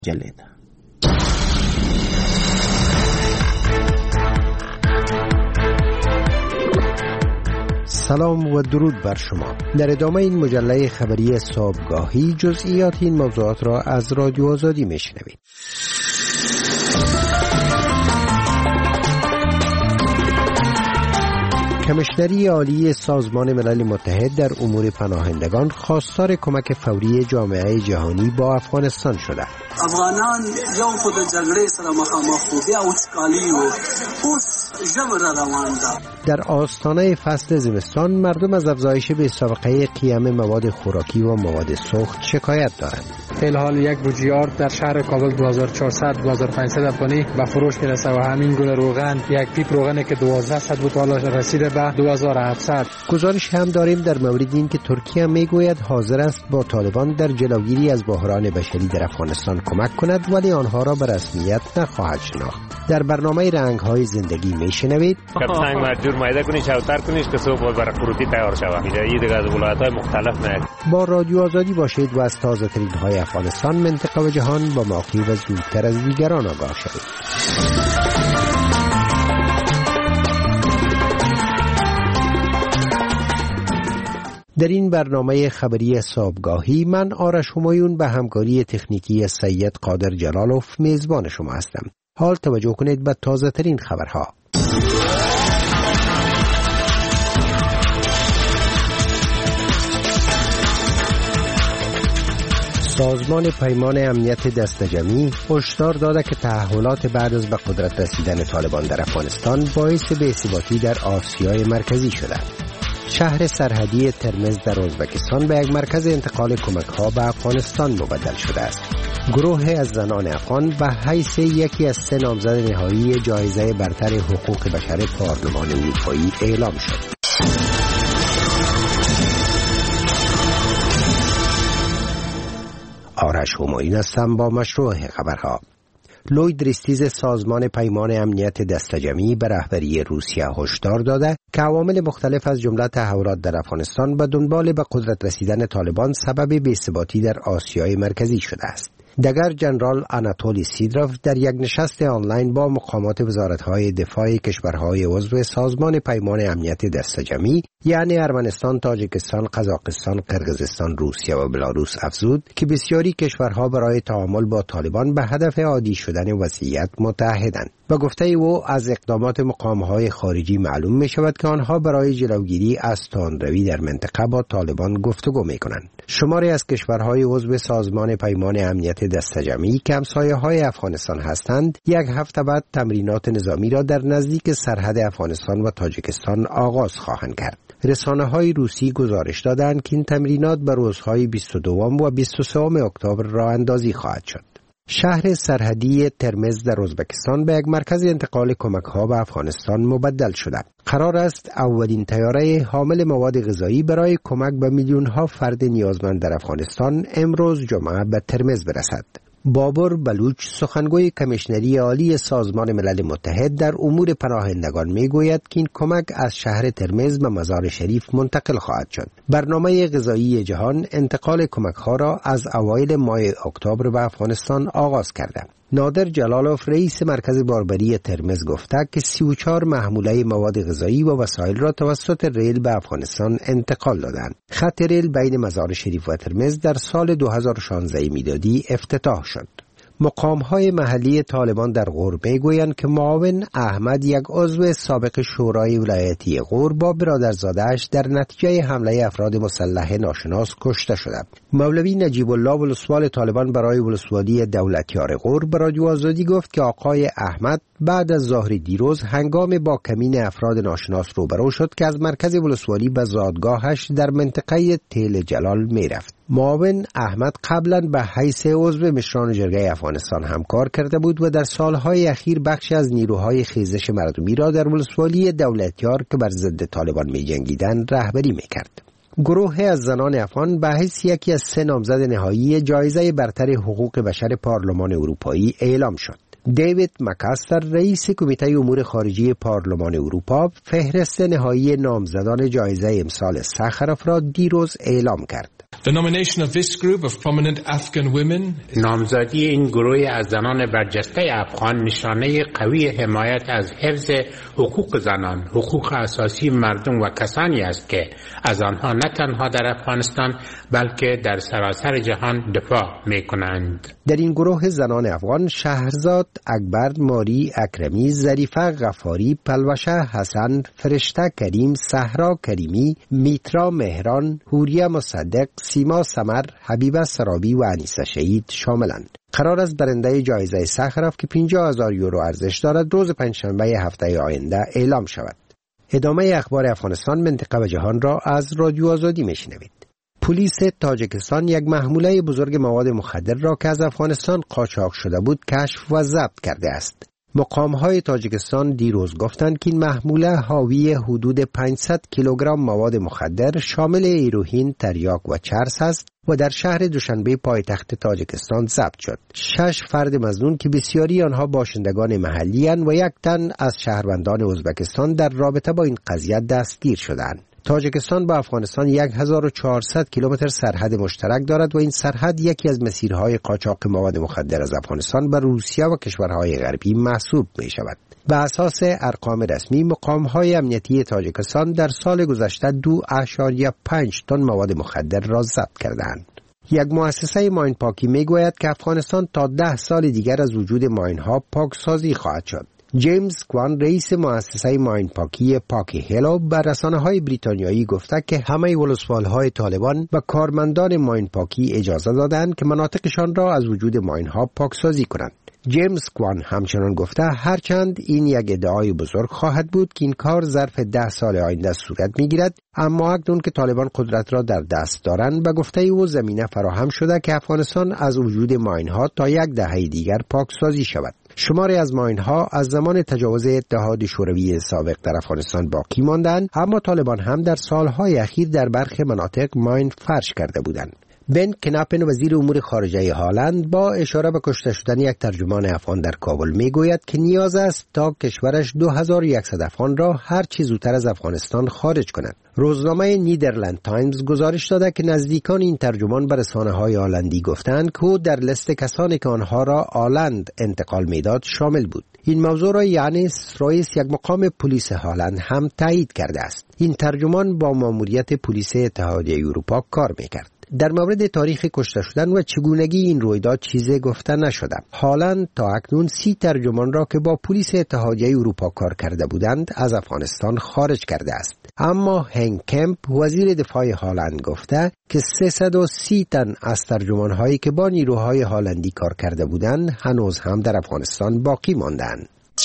جلد. سلام و درود بر شما. در ادامه این مجله خبری صبحگاهی جزئیات این موضوعات را از رادیو آزادی میشنوید. کمیشنری عالی سازمان ملل متحد در امور پناهندگان خواستار کمک فوری جامعه جهانی با افغانستان شده. افغانان یو خود جګړې سره مخامخ وو، بیا وچکالي وو، اوس ژوره روان ده. در آستانه فصل زمستان مردم از افزایش بی‌سابقه قیام مواد خوراکی و مواد سوخت شکایت دارند. فی الحال یک بوجیار در شهر کابل 2400-2500 افغانی به فروش میرسه و همین گونه روغن، یک پیپ روغنی که 1200 بود حالا رسیده به 2700. گزارش هم داریم در مورد این که ترکیه میگوید حاضر است با طالبان در جلوگیری از بحران بشری در افغانستان کمک کند، ولی آنها را به رسمیت نخواهد شناخت. در برنامه رنگ‌های زندگی میشنوید سنگ مجبور مایده کنی شوتر کنیش که صبح برای خروجی تیار شود. این دیگه از ولایت‌های مختلف نه. با رادیو آزادی باشید و از تازه‌ترین های افغانستان، منطقه و جهان با موقع و زودتر از دیگران آگاه شوید. در این برنامه خبری صبحگاهی من آرش همایون به همکاری تکنیکی سید قادر جلالوف میزبان شما هستم. حال توجه کنید به تازه ترین خبرها. سازمان پیمان امنیت دسته‌جمعی هشدار داده که تحولات بعد از به قدرت رسیدن طالبان در افغانستان باعث بی‌ثباتی در آسیای مرکزی شده. شهر سرحدی ترمز در ازبکستان به یک مرکز انتقال کمک‌ها به افغانستان مبدل شده است. گروه از زنان افغان به حیث یکی از 3 نامزد نهایی جایزه برتر حقوق بشر پارلمان اروپایی اعلام شد. آرش همایون هستم با مشروع خبرها. لوید ریستیز سازمان پیمان امنیت دسته‌جمعی به رهبری روسیه هشدار داده که عوامل مختلف از جمله تحولات در افغانستان به دنبال به قدرت رسیدن طالبان سبب بی‌ثباتی در آسیای مرکزی شده است. دگر جنرال آناتولی سیدروف در یک نشست آنلاین با مقامات وزارت‌های دفاع کشورهای عضو سازمان پیمان امنیت دسته‌جمعی یعنی ارمنستان، تاجیکستان، قزاقستان، قرقیزستان، روسیه و بلاروس افزود که بسیاری کشورها برای تعامل با طالبان به هدف عادی شدن وضعیت متحدند. با گفته او از اقدامات مقام‌های خارجی معلوم می‌شود که آنها برای جلوگیری از تندروی در منطقه با طالبان گفتگو می‌کنند. شماری از کشورهای عضو سازمان پیمان امنیت دسته‌جمعی که همسایه‌های افغانستان هستند، یک هفته بعد تمرینات نظامی را در نزدیک سرحد افغانستان و تاجیکستان آغاز خواهند کرد. رسانه‌های روسی گزارش دادند که این تمرینات به روزهای 22 و 23 اکتبر راه اندازی خواهد شد. شهر سرحدی ترمز در ازبکستان به یک مرکز انتقال کمک‌ها به افغانستان مبدل شده. قرار است اولین طیاره حامل مواد غذایی برای کمک به میلیون‌ها فرد نیازمند در افغانستان امروز جمعه به ترمز برسد. بابر بلوچ سخنگوی کمیشنری عالی سازمان ملل متحد در امور پناهندگان میگوید که این کمک از شهر ترمز به مزار شریف منتقل خواهد شد. برنامه غذایی جهان انتقال کمک‌ها را از اوایل ماه اکتبر به افغانستان آغاز کرده. نادر جلالوف رئیس مرکز باربری ترمز گفته که 34 محموله مواد غذایی و وسایل را توسط ریل به افغانستان انتقال دادند. خط ریل بین مزار شریف و ترمز در سال 2016 میلادی افتتاح شد. مقام‌های محلی طالبان در غور میگویند که معاون احمد، یک عضو سابق شورای ولایتی غور، با برادرزاده‌اش در نتیجه حمله افراد مسلح ناشناس کشته شده. مولوی نجیب الله ولسوال طالبان برای ولسوالی دولتیار غور به رادیو آزادی گفت که آقای احمد بعد از ظهر دیروز هنگام با کمین افراد ناشناس روبرو شد که از مرکز ولسوالی به زادگاهش در منطقه تل جلال میرفت. معاون احمد قبلا به حیث عضو مشران جرگه افغانستان همکار کرده بود و در سالهای اخیر بخش از نیروهای خیزش مردمی را در ولسوالی دولتیار که بر ضد طالبان می جنگیدند رهبری می کرد. گروه از زنان افغان به حیث یکی از 3 نامزد نهایی جایزه برتر حقوق بشر پارلمان اروپایی اعلام شد. دیوید مکاستر رئیس کمیته امور خارجی پارلمان اروپا فهرست نهایی نامزدان جایزه امسال ساخروف را دیروز اعلام کرد. The nomination of this group of prominent Afghan women. نامزدی این گروه از زنان برجسته افغان نشانه قوی حمایت از حفظ حقوق زنان، حقوق اساسی مردم و کسانی است که از آنها نه تنها در افغانستان بلکه در سراسر جهان دفاع می‌کنند. در این گروه زنان افغان شهرزاد، اکبر، ماری، اکرمی، ظریفه غفاری، پلوشه حسن، فرشته کریم، صحرا کریمی، میترا مهران، حوریه مصدق، سیما سمر، حبیبه سرابی و انیسه شهید شاملند. قرار است برنده جایزه سخرف که 50,000 یورو ارزش دارد روز پنجشنبه هفته آینده اعلام شود. ادامه اخبار افغانستان، منطقه و جهان را از رادیو آزادی میشنوید. پلیس تاجیکستان یک محموله بزرگ مواد مخدر را که از افغانستان قاچاق شده بود کشف و ضبط کرده است. مقام‌های تاجیکستان دیروز گفتند که این محموله حاوی حدود 500 کیلوگرم مواد مخدر شامل هیروئین، تریاک و چرس است و در شهر دوشنبه پایتخت تاجیکستان ضبط شد. 6 فرد مظنون که بسیاری آنها باشندگان محلی اند و یک تن از شهروندان ازبکستان در رابطه با این قضیه دستگیر شدند. تاجیکستان با افغانستان 1400 کیلومتر سرحد مشترک دارد و این سرحد یکی از مسیرهای قاچاق مواد مخدر از افغانستان به روسیه و کشورهای غربی محسوب می شود. به اساس ارقام رسمی، مقام‌های امنیتی تاجیکستان در سال گذشته 2.5 تن مواد مخدر را ضبط کردند. یک مؤسسه ماین پاکی می گوید که افغانستان تا 10 سال دیگر از وجود ماین‌ها پاکسازی خواهد شد. جیمز کوان، رئیس مؤسسه ماین پاکی پاکی هلو، به رسانه‌های بریتانیایی گفته که همه ولسوال‌های طالبان و کارمندان ماین پاکی اجازه دادند که مناطقشان را از وجود ماین‌ها پاکسازی کنند. جیمز کوان همچنان گفته هرچند این یک ادعای بزرگ خواهد بود که این کار ظرف 10 سال آینده صورت می‌گیرد، اما اکنون که طالبان قدرت را در دست دارند به گفته او زمینه فراهم شده که افغانستان از وجود ماین‌ها تا 10 دهه دیگر پاکسازی شود. شماری از ماین‌ها از زمان تجاوز اتحاد شوروی سابق در افغانستان باقی ماندند، اما طالبان هم در سالهای اخیر در برخی مناطق ماین فرش کرده بودند. بن کناپن، وزیر امور خارجه هالند، با اشاره به کشته شدن یک ترجمان افغان در کابل میگوید که نیاز است تا کشورش 2100 افغان را هر چه زودتر از افغانستان خارج کند. روزنامه نیدرلند تایمز گزارش داده که نزدیکان این ترجمان به رسانه‌های هالندی گفتند که او در لیست کسانی که آنها را آلند انتقال میداد شامل بود. این موضوع را یانس رئیس یک مقام پلیس هالند هم تایید کرده است. این ترجمان با ماموریت پلیس اتحادیه اروپا کار میکرد. در مورد تاریخ کشته شدن و چگونگی این رویداد چیزی گفته نشده. هالند تا اکنون 30 ترجمان را که با پلیس اتحادیه اروپا کار کرده بودند از افغانستان خارج کرده است. اما هنگ کمپ، وزیر دفاع هالند، گفته که 330 تن از ترجمان‌هایی که با نیروهای هالندی کار کرده بودند هنوز هم در افغانستان باقی ماندند.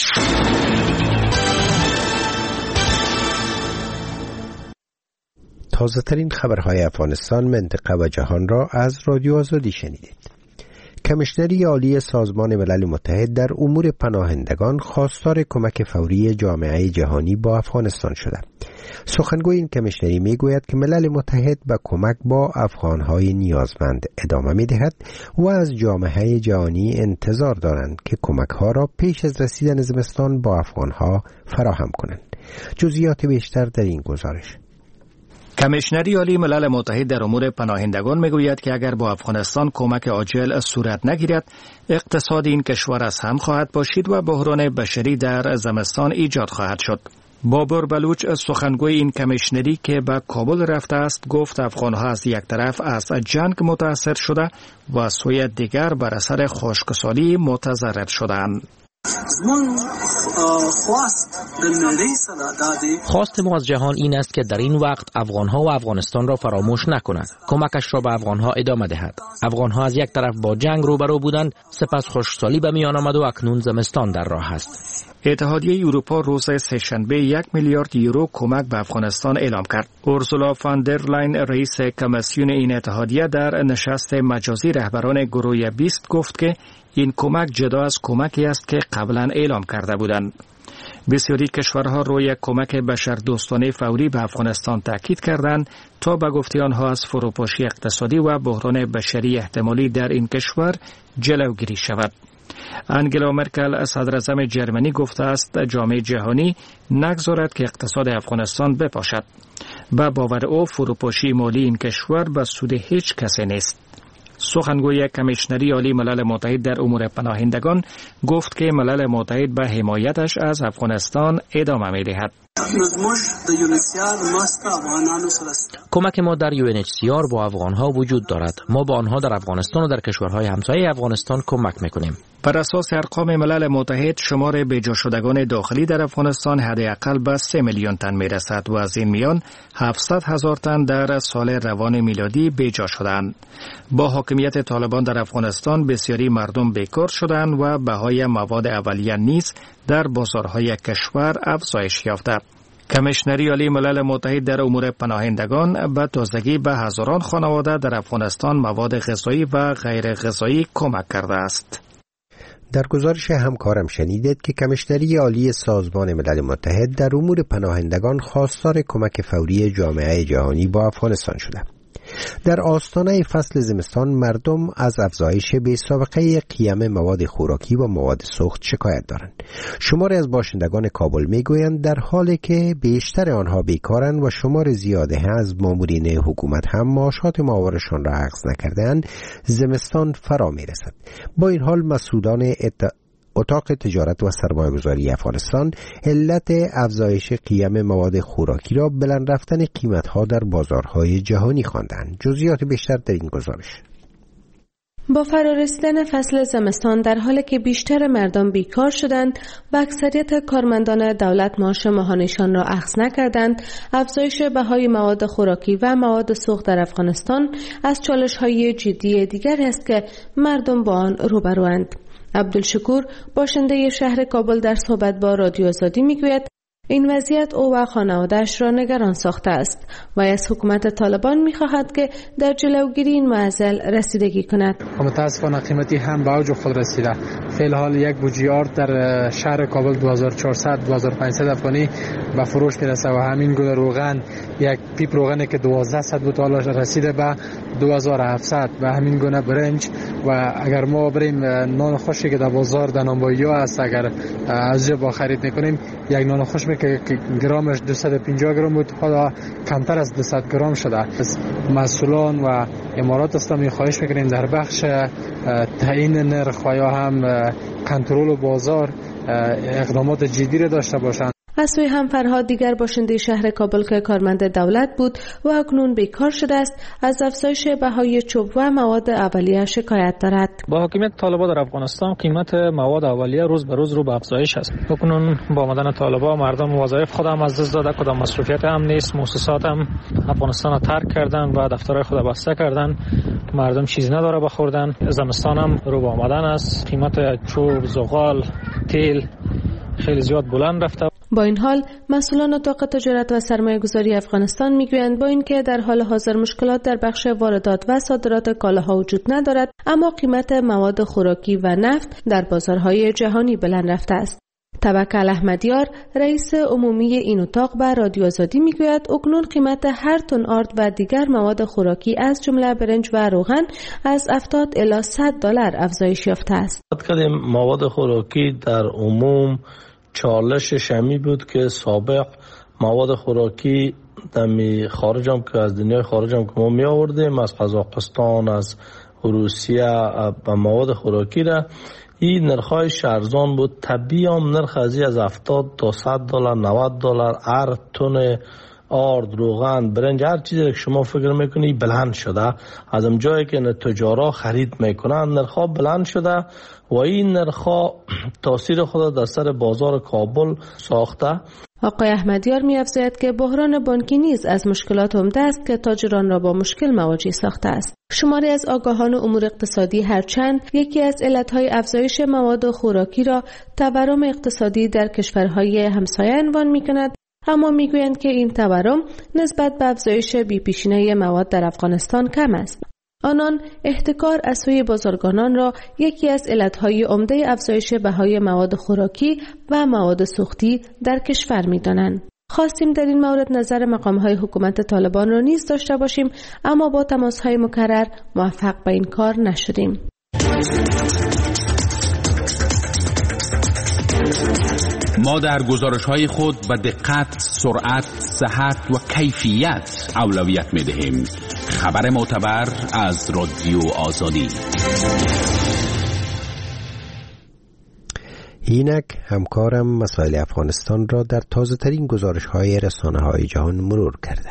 تازه ترین خبرهای افغانستان، منطقه و جهان را از رادیو آزادی شنیدید. کمیشنری عالی سازمان ملل متحد در امور پناهندگان خواستار کمک فوری جامعه جهانی با افغانستان شده. سخنگوی این کمیشنری میگوید که ملل متحد به کمک با افغانهای نیازمند ادامه میدهد و از جامعه جهانی انتظار دارند که کمکها را پیش از رسیدن زمستان با افغانها فراهم کنند. جزئیات بیشتر در این گزارش. کمیشنری عالی ملل متحد در امور پناهندگان میگوید که اگر با افغانستان کمک عاجل صورت نگیرد، اقتصاد این کشور از هم خواهد پاشید و بحران بشری در زمستان ایجاد خواهد شد. بابر بلوچ، سخنگوی این کمیشنری که به کابل رفته است، گفت افغانها از یک طرف از جنگ متاثر شده و از سوی دیگر بر اثر خشکسالی متضرر شدند. خواست ما از جهان این است که در این وقت افغانها و افغانستان را فراموش نکند، کمکش را به افغانها ادامه دهد. افغانها از یک طرف با جنگ روبرو بودند، سپس خشکسالی به میان آمد و اکنون زمستان در راه است. اتحادیه اروپا روز سه‌شنبه 1 میلیارد یورو کمک به افغانستان اعلام کرد. اورسولا فان در لاین، رئیس کمیسیون این اتحادیه، در نشست مجازی رهبران گروه 20 گفت که این کمک جدا از کمکی است که قبلا اعلام کرده بودند. بسیاری کشورها روی کمک بشردوستانه فوری به افغانستان تاکید کردند تا به گفته آنها از فروپاشی اقتصادی و بحران بشری احتمالی در این کشور جلوگیری شود. انگلا مرکل صدراعظم جرمنی گفته است جامعه جهانی نگذارد که اقتصاد افغانستان بپاشد. با باور او فروپاشی مالی این کشور به سود هیچ کسی نیست. سخنگوی کمیشنری عالی ملل متحد در امور پناهندگان گفت که ملل متحد به حمایتش از افغانستان ادامه می‌دهد. کمک ما در UNHCR با افغانها وجود دارد. ما با آنها در افغانستان و در کشورهای همسایه افغانستان کمک میکنیم. بر اساس ارقام ملل متحد شمار بیجا شدگان داخلی در افغانستان حداقل به 3 میلیون تن میرسد و از این میان 700,000 تن در سال روان میلادی بیجا شدند. با حاکمیت طالبان در افغانستان بسیاری مردم بیکار شدند و بهای مواد اولیه نیز در بازارهای کشور افزایش یافته. کمیشنری عالی ملل متحد در امور پناهندگان به تازگی به هزاران خانواده در افغانستان مواد غذایی و غیر غذایی کمک کرده است. در گزارش همکارم شنیدید که کمیشنری عالی سازمان ملل متحد در امور پناهندگان خواستار کمک فوری جامعه جهانی با افغانستان شده. در آستانه فصل زمستان مردم از افزایش بی‌سابقه قیمت مواد خوراکی و مواد سوخت شکایت دارند. شماری از باشندگان کابل میگویند در حالی که بیشتر آنها بیکارند و شمار زیادی از مامورین حکومت هم معاشات ماهوارشان را اخذ نکرده‌اند، زمستان فرا میرسد. با این حال مسئولان اتاق تجارت و سرمایه‌گذاری افغانستان علت افزایش قیمت مواد خوراکی را بلند رفتن قیمت‌ها در بازارهای جهانی خواندند. جزئیات بیشتر در این گزارش. با فرارسیدن فصل زمستان در حالی که بیشتر مردم بیکار شدند و اکثریت کارمندان دولت معاش ماهانه‌شان را اخذ نکردند، افزایش بهای مواد خوراکی و مواد سوخت در افغانستان از چالش‌های جدی دیگر است که مردم با آن روبروند. عبدالشکور باشنده شهر کابل در صحبت با رادیو آزادی میگوید این وضعیت او و خانواده‌اش را نگران ساخته است و از حکومت طالبان می‌خواهد که در جلوگیری این معضل رسیدگی کند. متاسفانه قیمتی هم به اوج خود رسیده. فعلا یک بوجی آرد در شهر کابل 2400-2500 افغانی به فروش میرسه و همین گونه روغن، یک پیپ روغنی که 1200 بود حالا رسیده به 2700 و همین گونه برنج. و اگر ما بریم نان خوشی که در بازار در نانوایی است اگر از جا با خرید میکنیم، یک نان خوش که گرامش 250 گرم بود حالا کمتر از 200 گرم شده. از مسئولان و امارات اسلامی خواهش میکنیم در بخش تعیین نرخ و یا هم کنترل بازار اقدامات جدی را داشته باشند. از سوی هم فرهاد دیگر باشنده شهر کابل که کارمند دولت بود و اکنون بیکار شده است، از افزایش بهای چوب و مواد اولیه شکایت دارد. با حاکمیت طالبان در افغانستان قیمت مواد اولیه روز به روز رو به افزایش است. اکنون با آمدن طالبان مردم وظایف خودم از دست داده، کدام مصرفیت هم نیست، مؤسسات هم افغانستان را ترک کردن و دفترهای خود بسته کردن، مردم چیزی نداره بخوردن. زمستان هم رو به آمدن است، قیمت چوب، زغال، تیل خیلی زیاد بلند رفته. با این حال مسئولان اتاق تجارت و سرمایه‌گذاری افغانستان میگویند با اینکه در حال حاضر مشکلات در بخش واردات و صادرات کالاها وجود ندارد، اما قیمت مواد خوراکی و نفت در بازارهای جهانی بلند رفته است. توکل احمدیار رئیس عمومی این اتاق به رادیو آزادی میگوید اکنون قیمت هر تن آرد و دیگر مواد خوراکی از جمله برنج و روغن از 70 الی 100 دلار افزایش یافته است. مواد خوراکی در عموم چالش شمی بود که سابق مواد خوراکی دمی خارجم که از دنیای خارجم که ما می آوردیم از قزاقستان، از روسیه و مواد خوراکی را، این نرخ‌های ارزان بود. طبیعی هم نرخ از 70 تا 100 دلار، 90 دلار هر تن آرد، روغن، برنج، هر چیزی که شما فکر میکنی بلند شده. از اون جایی که تجارا خرید میکنن نرخ‌ها بلند شده و این نرخ‌ها تاثیر خود در سر بازار کابل ساخته. آقای احمدیار می‌افزاید که بحران بانکی نیز از مشکلات عمده است که تاجران را با مشکل مواجه ساخته است. شماری از آگاهان امور اقتصادی هرچند یکی از علتهای افزایش مواد خوراکی را تورم اقتصادی در کشورهای همسایه عنوان می‌کند، اما میگویند که این تورم نسبت به افزایش بی‌پیشینه مواد در افغانستان کم است. آنان احتکار از سوی بازرگانان را یکی از علتهای عمده افزایش بهای مواد خوراکی و مواد سوختی در کشور می‌دانند. خواستیم در این مورد نظر مقام‌های حکومت طالبان را نیز داشته باشیم، اما با تماس‌های مکرر موفق به این کار نشدیم. ما در گزارش‌های خود به دقت، سرعت، صحت و کیفیت اولویت می‌دهیم. خبر معتبر از رادیو آزادی. اینک همکارم مسائل افغانستان را در تازه‌ترین گزارش‌های رسانه‌های جهان مرور کرده.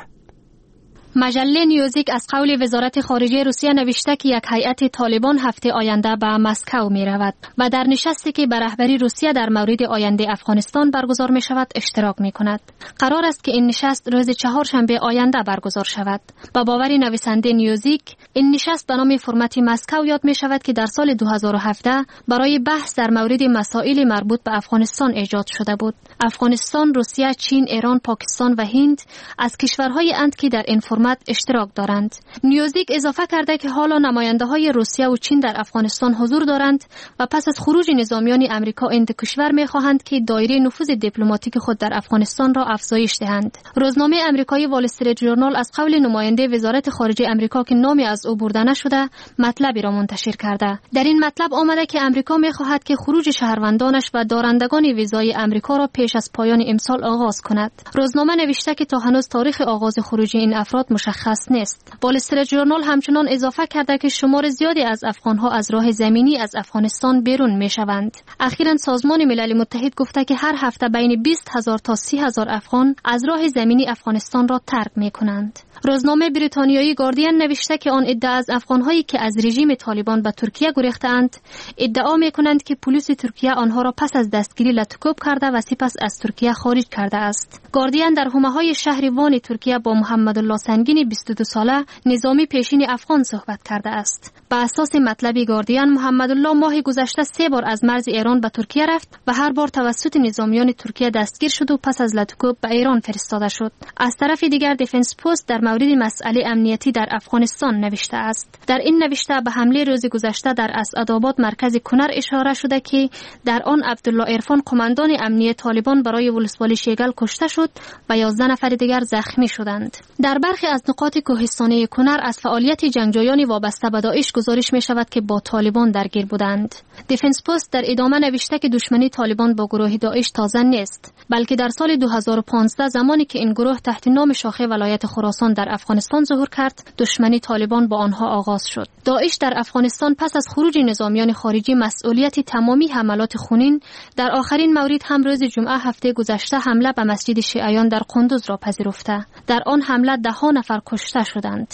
مجله نیوزیک از قول وزارت خارجه روسیه نوشته که یک هیئت طالبان هفته آینده به مسکو می رود و در نشستی که به رهبری روسیه در مورد آینده افغانستان برگزار می شود اشتراک می کند. قرار است که این نشست روز چهارشنبه آینده برگزار شود. با باور نویسنده نیوزیک، این نشست به نام فرمت مسکو یاد می شود که در سال 2017 برای بحث در مورد مسائل مربوط به افغانستان ایجاد شده بود. افغانستان، روسیه، چین، ایران، پاکستان و هند از کشورهای اند که در این اشتراک دارند. نیوزیک اضافه کرده که حالا نماینده های روسیه و چین در افغانستان حضور دارند و پس از خروج نظامیان امریکا این دو کشور می خواهند که دایره نفوذ دیپلماتیک خود در افغانستان را افزایش دهند. روزنامه آمریکایی وال استریت ژورنال از قول نماینده وزارت خارجه آمریکا که نامی از او برده نشده مطلبی را منتشر کرده. در این مطلب آمده که آمریکا می خواهد که خروج شهروندانش و دارندگان ویزای آمریکا را پیش از پایان امسال آغاز کند. روزنامه نوشته که تا هنوز تاریخ آغاز خروج این افراد مشخص نیست. وال استریت ژورنال همچنان اضافه کرده که شمار زیادی از افغانها از راه زمینی از افغانستان بیرون میشوند. اخیراً سازمان ملل متحد گفته که هر هفته بین 20,000 تا 30,000 افغان از راه زمینی افغانستان را ترک میکنند. روزنامه بریتانیایی گاردین نوشته که آن عده از افغانهایی که از رژیم طالبان به ترکیه گریختند ادعا میکنند که پلیس ترکیه آنها را پس از دستگیری لطکوب کرده و سپس از ترکیه خارج کرده است. گاردین در حومه‌های شهر وان ترکیه با محمد الله سنگین 22 ساله نظامی پیشین افغان صحبت کرده است. به اساس مطلب گاردین، محمد الله ماه گذشته 3 بار از مرز ایران به ترکیه رفت و هر بار توسط نظامیان ترکیه دستگیر شد و پس از لطکوب به ایران فرستاده شد. از طرف دیگر دیفنس پست در مورد مسئله امنیتی در افغانستان نوشته است. در این نوشته به حمله روز گذشته در اسعدآباد مرکز کنر اشاره شده که در آن عبدالله عرفان قماندان امنیتی طالبان برای ولسوالی شیگل کشته شد و 11 نفر دیگر زخمی شدند. در برخی از نقاط کوهستانی کنر از فعالیت جنگجویان وابسته به داعش گزارش می شود که با طالبان درگیر بودند. دیفنس پست در ادامه نوشته که دشمنی طالبان با گروه داعش تازه نیست، بلکه در سال 2015 زمانی که این گروه تحت نام شاخه ولایت خراسان در افغانستان ظهور کرد، دشمنی طالبان با آنها آغاز شد. داعش در افغانستان پس از خروج نظامیان خارجی مسئولیت تمامی حملات خونین در آخرین مورد هم روز جمعه هفته گذشته حمله به مسجد شیعیان در قندوز را پذیرفته. در آن حمله 10 نفر کشته شدند.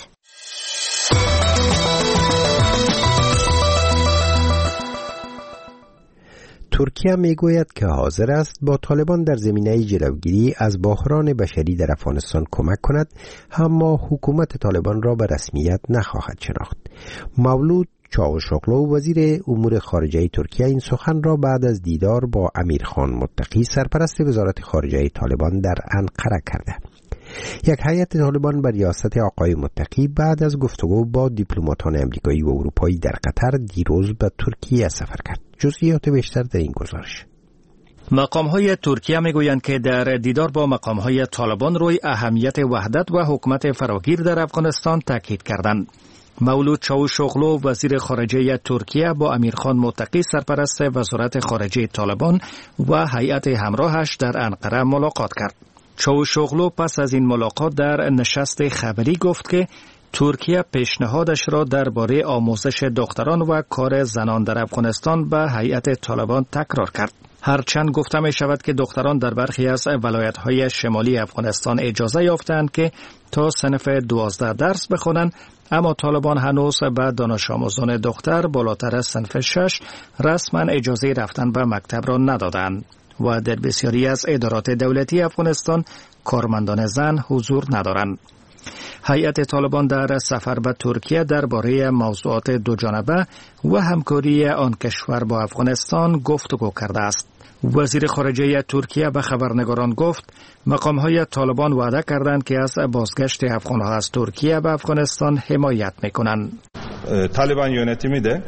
ترکیه میگوید که حاضر است با طالبان در زمینه جلوگیری از بحران بشری در افغانستان کمک کند، اما حکومت طالبان را به رسمیت نخواهد شناخت. مولود چاوشوغلو وزیر امور خارجه ترکیه این سخن را بعد از دیدار با امیرخان متقی سرپرست وزارت خارجه طالبان در انقره کرده. یک هیئت طالبان بر ریاست آقای متقی بعد از گفتگو با دیپلماتان آمریکایی و اروپایی در قطر دیروز به ترکیه سفر کرد. جزئیات بیشتر در این گزارش. مقام‌های ترکیه میگویند که در دیدار با مقام‌های طالبان روی اهمیت وحدت و حکومت فراگیر در افغانستان تاکید کردند. مولود چاوشوغلو وزیر خارجه ترکیه با امیرخان متقی سرپرست وزارت خارجه طالبان و هیئت همراهش در انقره ملاقات کرد. چاوشوغلو پس از این ملاقات در نشست خبری گفت که ترکیه پیشنهادش را درباره آموزش دختران و کار زنان در افغانستان به هیئت طالبان تکرار کرد. هرچند گفته می شود که دختران در برخی از ولایت‌های شمالی افغانستان اجازه یافتند که تا صنف 12 درس بخوانند، اما طالبان هنوز به دانش آموزان دختر بالاتر از صنف 6 رسما اجازه رفتن به مکتب را ندادند و در بسیاری از ادارات دولتی افغانستان کارمندان زن حضور ندارند. هیئت طالبان در سفر به ترکیه درباره موضوعات دوجانبه و همکاری آن کشور با افغانستان گفتگو کرده است. وزیر خارجه ترکیه به خبرنگاران گفت مقام‌های طالبان وعده کردند که از بازگشت افغان‌ها از ترکیه به افغانستان حمایت می‌کنند. طالبان yönetimi de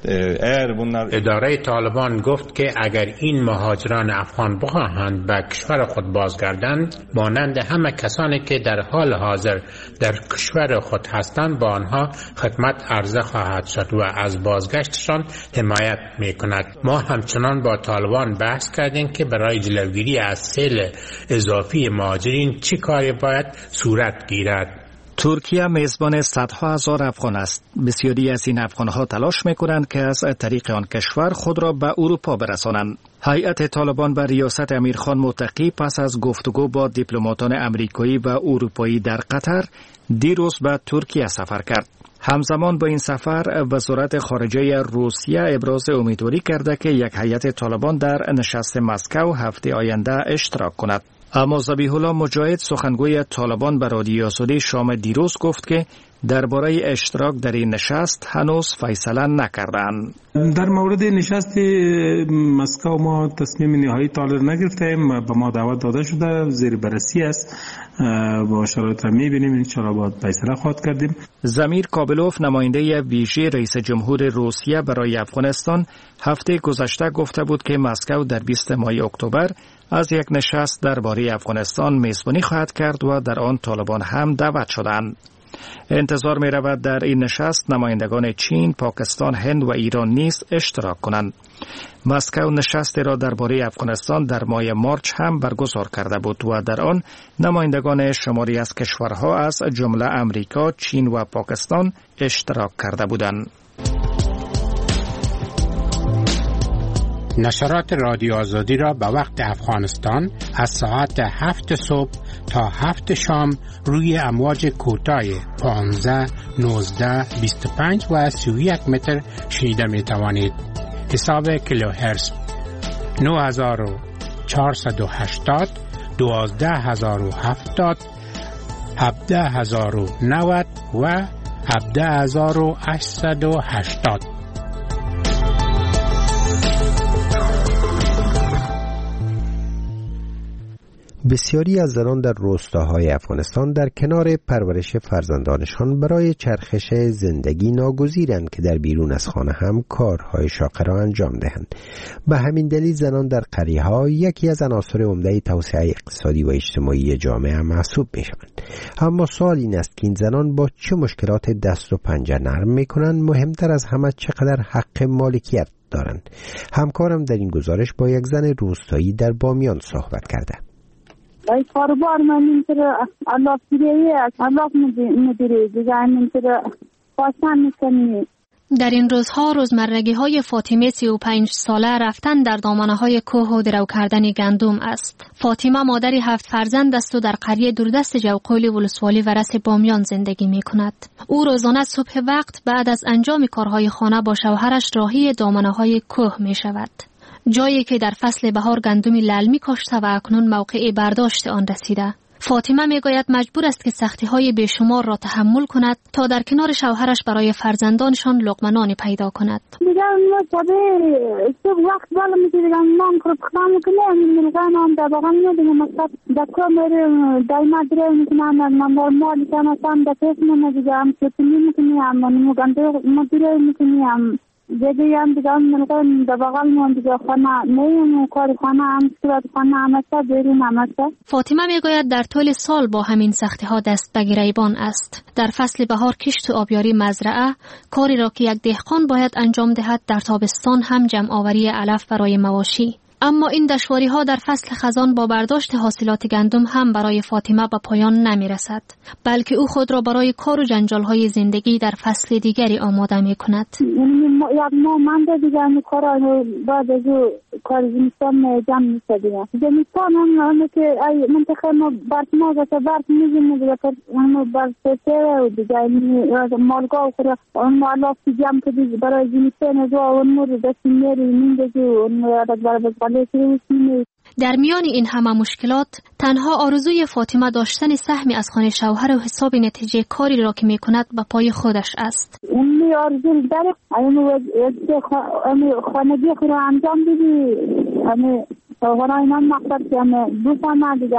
اداره طالبان گفت که اگر این مهاجران افغان بخواهند به کشور خود بازگردند، مانند همه کسانی که در حال حاضر در کشور خود هستند با آنها خدمت عرضه خواهد شد و از بازگشتشان حمایت می‌کند. ما همچنان با طالبان بحث کردیم که برای جلوگیری از سیل اضافی مهاجرین چه کاری باید صورت گیرد. ترکیه میزبان صدها هزار افغان است. بسیاری از این افغانها تلاش میکنند که از طریق آن کشور خود را به اروپا برسانند. هیئت طالبان به ریاست امیرخان متقی پس از گفتگو با دیپلماتان امریکایی و اروپایی در قطر دیروز به ترکیه سفر کرد. همزمان با این سفر وزارت خارجه روسیه ابراز امیدواری کرده که یک هیئت طالبان در نشست مسکو هفته آینده اشتراک کند. اما ذبیح الله مجاهد سخنگوی طالبان به رادیو آزادی شام دیروز گفت که درباره اشتراک در این نشست هنوز فیصله نکردند. در مورد نشست مسکو ما تصمیم نهایی طالب نگرفتیم، به ما دعوت داده شده، زیر بررسی است، با شرایط می‌بینیم ان شاءالله باید فیصله خواهد کردیم. زمیر کابلوف نماینده ویژه رئیس جمهور روسیه برای افغانستان هفته گذشته گفته بود که مسکو در 20 ماه اکتبر از یک نشست درباره افغانستان میزبانی خواهد کرد و در آن طالبان هم دعوت شدند. انتظار می رود در این نشست نمایندگان چین، پاکستان، هند و ایران نیز اشتراک کنند. مسکو نشست را درباره افغانستان در ماه مارچ هم برگزار کرده بود و در آن نمایندگان شماری از کشورها از جمله امریکا، چین و پاکستان اشتراک کرده بودند. نشرات رادیو آزادی را به وقت افغانستان از ساعت 7 صبح تا 7 شام روی امواج کوتاه 15, 19, 25 و 31 متر شنیده می توانید. حساب کیلوهرتز 9480, 12070, 17090 و 17880. بسیاری از زنان در روستاهای افغانستان در کنار پرورش فرزندانشان برای چرخش زندگی ناگزیرند که در بیرون از خانه هم کارهای شاقه را انجام دهند. به همین دلیل زنان در قریه‌ها یکی از عناصر عمده توسعه اقتصادی و اجتماعی جامعه محسوب می‌شوند. اما سوال این است که این زنان با چه مشکلات دست و پنجه نرم می‌کنند؟ مهمتر از همه چقدر حق مالکیت دارند؟ همکارم در این گزارش با یک زن روستایی در بامیان صحبت کرده. ای کاربار من اینطور الله فریه الله مدیره دیگه اینطور پاسن میکنی. در این روزها روزمرگی های فاطمه 35 ساله رفتن در دامنه های کوه و درو کردن گندم است. فاطمه مادری 7 فرزند است و در قریه دوردست جوقولی ولسوالی ورس بامیان زندگی می کند. او روزانه صبح وقت بعد از انجام کارهای خانه با شوهرش راهی دامنه های کوه می شود. جایی که در فصل بهار گندمی لل می کاشته و اکنون موقع برداشت آن رسیده. فاطمه می گوید مجبور است که سختی های بیشمار را تحمل کند تا در کنار شوهرش برای فرزندانشان لقمه نانی پیدا کند. دیگر ما صبح وقت بالا می دیدم نان کرد خدام کنه میگن نان در واقع می دیدم مثلا دکتر میره دایما دره میکنم من نرمال کنم دکتر نمیگم که میکنم من گندم مدیره میکنم. دیگه هم دیگه من در بغل من دیگه خانه نیم کار خانه هم صورت خانه هم است بیرون هم است. فاطمه میگوید در طول سال با همین سختی ها دست به گریبان است. در فصل بهار کشت و آبیاری مزرعه، کاری را که یک دهقان باید انجام دهد، در تابستان هم جمع آوری علف برای مواشی. اما این دشواری ها در فصل خزان با برداشت حاصلات گندم هم برای فاطمه به پایان نمی رسد، بلکه او خود را برای کار و جنجال های زندگی در فصل دیگری آماده می کند. ما من دیگه کار بعد از کار زمستان جمع می‌شدیم. زمستان هم که منطقه ما برتما گذاشته برت می‌گیم دیگه اون برسته و دیگه مالگا خورا اون مالا جمع کردیم برای زمستان جو اون مورد دست میاری میندازی اون برای بالا می‌کنیم. در میان این همه مشکلات تنها آرزوی فاطمه داشتن سهمی از خانه شوهر و حساب نتیجه کاری را که میکند به پای خودش است. اون آرزو داره خانگی خود را انجام بدی خانه من مقصد که دوستان دیگه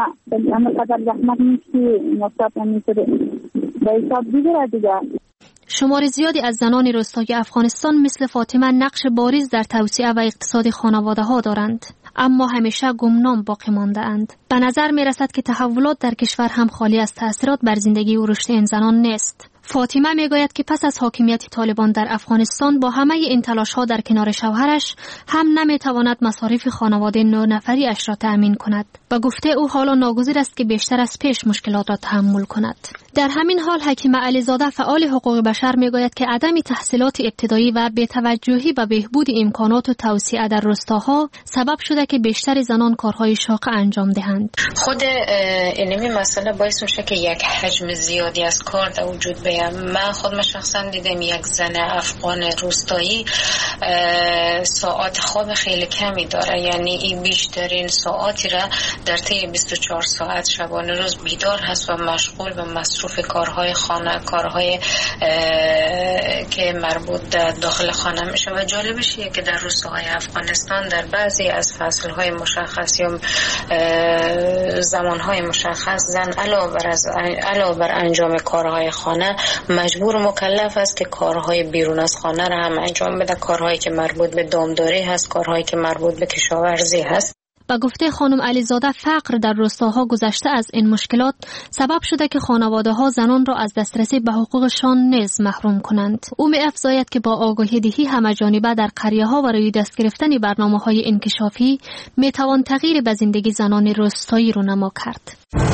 من قدر زحمت نیستی مقصد نمیشه به حساب دیگه. شمار زیادی از زنان روستایی افغانستان مثل فاطمه نقش بارز در توسعه و اقتصاد خانواده‌ها دارند، اما همیشه گمنام باقی مانده اند. به نظر می رسد که تحولات در کشور هم خالی از تأثیرات بر زندگی و رشد این زنان نیست. فاطمه می گوید که پس از حاکمیت طالبان در افغانستان با همه این تلاش‌ها در کنار شوهرش هم نمی تواند مصارف خانواده 9 نفری اش را تأمین کند و گفته او حالا ناگزیر است که بیشتر از پیش مشکلات را تحمل کند. در همین حال حکیمه علیزاده فعال حقوق بشر می گوید که عدم تحصیلات ابتدایی و بی‌توجهی به بهبود امکانات و توسعه در روستاها سبب شده که بیشتر زنان کارهای شاق انجام دهند. خود اینمی مسئله باعث میشه که یک حجم زیادی از کار در وجود بیاد. من خودم شخصا دیدم یک زن افغان روستایی ساعت خواب خیلی کمی داره، یعنی این بیشترین ساعتی را در طی 24 ساعت شبانه روز بیدار هست و مشغول به مصروف کارهای خانه، کارهای که مربوط داخل خانه میشه. و جالبش اینه که در روستاهای افغانستان در بعضی از فصلهای مشخص یا زمانهای مشخص زن علاوه بر انجام کارهای خانه مجبور مکلف است که کارهای بیرون از خانه را هم انجام بده، کارهایی که مربوط به دامداری هست، کارهایی که مربوط به کشاورزی هست. با گفته خانم علیزاده فقر در روستاها گذشته از این مشکلات سبب شده که خانواده‌ها زنان را از دسترسی به حقوقشان نیز محروم کنند. او می‌افزاید که با آگاهی دهی همه‌جانبه در قریه‌ها و روی دست گرفتن برنامه‌های انکشافی می‌توان تغییر به زندگی زنان روستایی رونما کرد.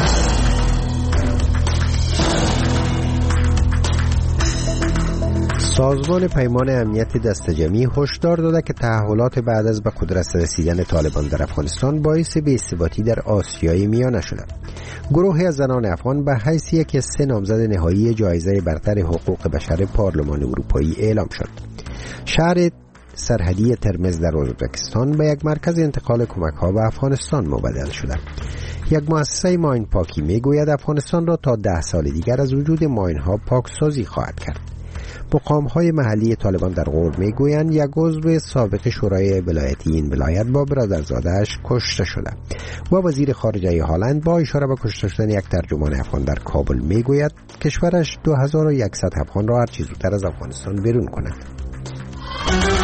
سازمان پیمان امنیت دسته‌جمعی هشدار داده که تحولات بعد از به قدرت رسیدن طالبان در افغانستان باعث بی‌ثباتی در آسیای میانه شده. گروهی از زنان افغان به حیث یک از 3 نامزد نهایی جایزه برتر حقوق بشر پارلمان اروپایی اعلام شد. شهر سرحدی ترمز در ازبکستان به یک مرکز انتقال کمک‌ها به افغانستان مبدل شده. یک مؤسسه ماین پاکی میگوید افغانستان را تا 10 سال دیگر از وجود ماین‌ها پاکسازی خواهد کرد. مقام‌های محلی طالبان در غور میگویند یک عضو سابق شورای ولایتی این ولایت با برادرزاده‌اش کشته شده و وزیر خارجه هلند با اشاره به کشته شدن یک ترجمان افغان در کابل میگوید کشورش 2100 افغان را هر چه زودتر از افغانستان بیرون کند.